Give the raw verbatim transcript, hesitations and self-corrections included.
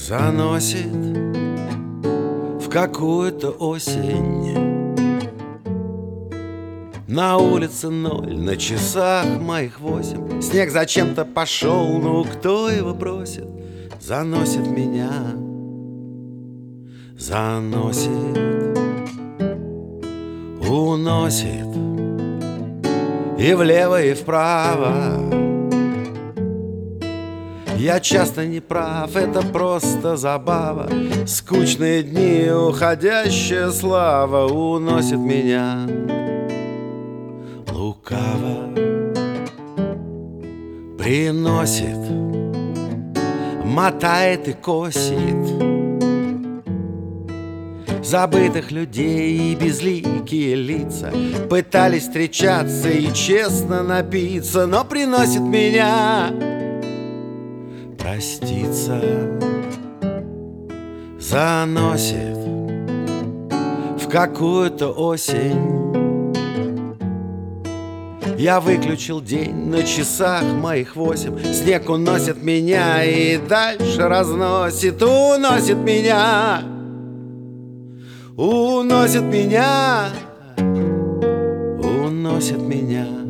Заносит в какую-то осень. На улице ноль, на часах моих восемь. Снег зачем-то пошел, ну кто его бросит? Заносит меня, заносит, уносит и влево, и вправо. Я часто не прав, это просто забава. Скучные дни, уходящая слава уносит меня лукаво, приносит, мотает и косит забытых людей и безликие лица. Пытались встречаться и честно напиться, но приносит меня проститься. Заносит в какую-то осень. Я выключил день, на часах моих восемь. Снег уносит меня и дальше разносит. Уносит меня, уносит меня, уносит меня.